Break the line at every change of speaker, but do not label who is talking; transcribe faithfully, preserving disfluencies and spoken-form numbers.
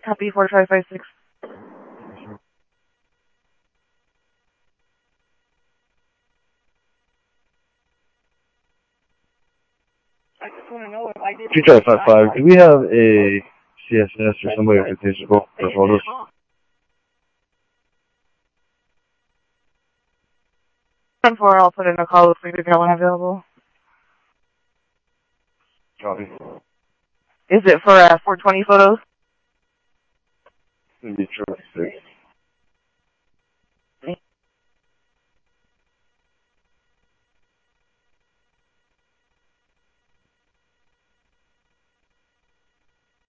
Copy four five five six.
I just want to know if I did.
two five five five, do we have a C S S or somebody with a physical for photos?
ten four, I'll put in a call if we got one available.
Copy.
Is it for uh, four twenty photos?
Maybe sure.